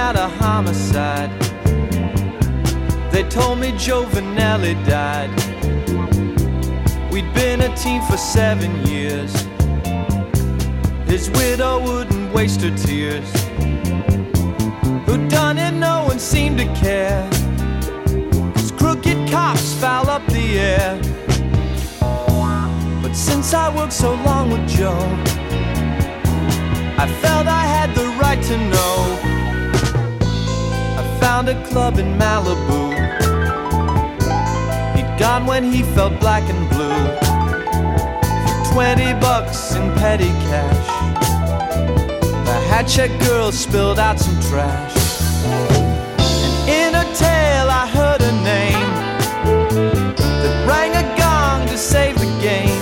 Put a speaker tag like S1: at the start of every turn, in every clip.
S1: about a homicide. They told me Joe Vanelli died. We'd been a team for 7 years. His widow wouldn't waste her tears. Who'd done it, no one seemed to care. 'Cause crooked cops foul up the air. But since I worked so long with Joe, I felt I had the right to know. I found a club in Malibu. He'd gone when he felt black and blue. For $20 in petty cash, the hat check girl spilled out some trash. And in her tale I heard a name that rang a gong to save the game.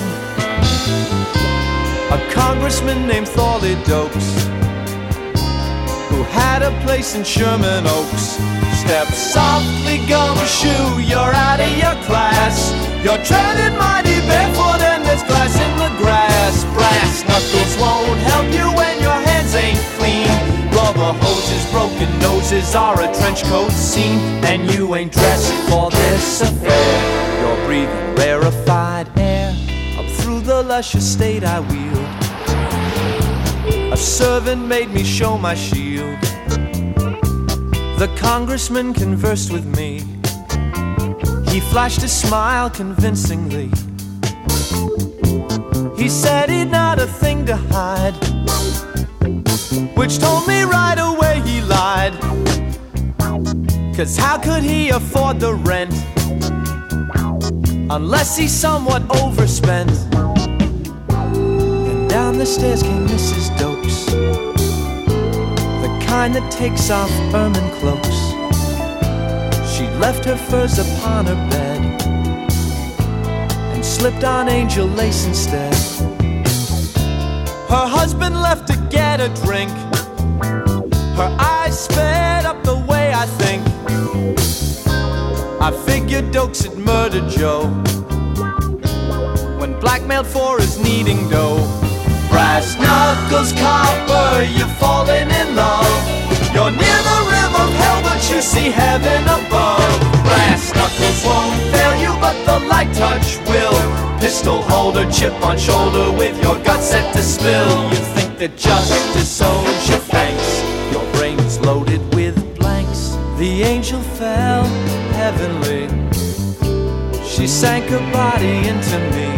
S1: A congressman named Thorley Dokes, who had a place in Sherman Oaks. Step softly, gumshoe, you're out of your class. You're treading mighty barefoot and there's glass in the grass. Brass knuckles won't help you when your hands ain't clean. Rubber hoses, broken noses are a trench coat scene. And you ain't dressed for this affair. You're breathing rarefied air up through the lush estate I wheeled. A servant made me show my shield. The congressman conversed with me. He flashed a smile convincingly. He said he'd not a thing to hide, which told me right away he lied. 'Cause how could he afford the rent unless he somewhat overspent? And down the stairs came Mrs. Dokes, the kind that takes off ermine cloaks. She left her furs upon her bed and slipped on angel lace instead. Her husband left to get a drink. Her eyes sped up the way I think. I figured Dokes had murdered Joe when blackmailed for his needing dough. Brass knuckles, copper, you're falling in love. You're near the rim of hell, but you see heaven above. Brass knuckles won't fail you, but the light touch will. Pistol holder, chip on shoulder, with your guts set to spill. You think that justice owes you thanks. Your brain is loaded with blanks. The angel fell heavenly. She sank her body into me.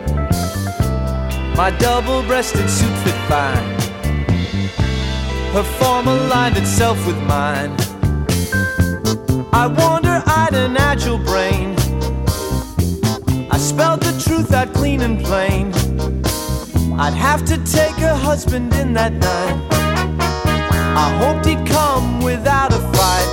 S1: My double-breasted suit fit fine. Her form aligned itself with mine. I warned her I'd an agile brain. I spelled the truth out clean and plain. I'd have to take her husband in that night. I hoped he'd come without a fight.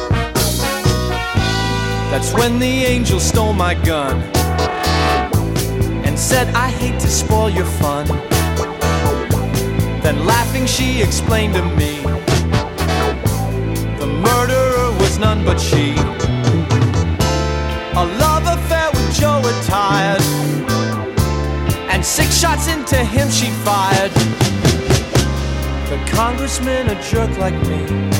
S1: That's when the angel stole my gun and said, I hate to spoil your fun. Then laughing she explained to me, the murderer was none but she. A love affair with Joe had tired, and 6 shots into him she fired. The congressman, a jerk like me,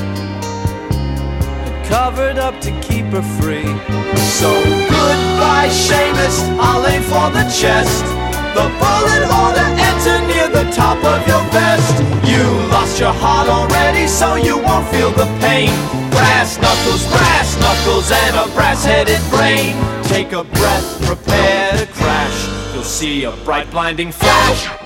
S1: had covered up to keep her free. So goodbye, Seamus, I'll aim for the chest. The bullet ought to enter near the top of your vest. You lost your heart already, so you won't feel the pain. Brass knuckles, and a brass-headed brain. Take a breath, prepare to crash. You'll see a bright blinding flash.